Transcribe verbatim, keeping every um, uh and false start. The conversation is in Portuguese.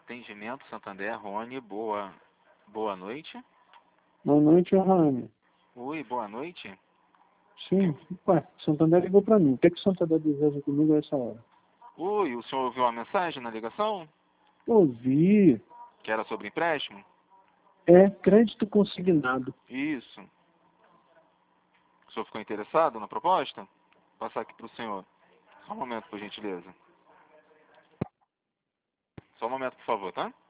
Atendimento Santander, Rony, boa, boa noite. Boa noite, Rony. Oi, boa noite. Sim, ué, Santander ligou pra mim. O que é que o Santander deseja comigo a essa hora? Oi, o senhor ouviu a mensagem na ligação? Ouvi. Que era sobre empréstimo? É crédito consignado. Isso. O senhor ficou interessado na proposta? Vou passar aqui para o senhor. Só um momento, por gentileza. Só um momento, por favor, tá?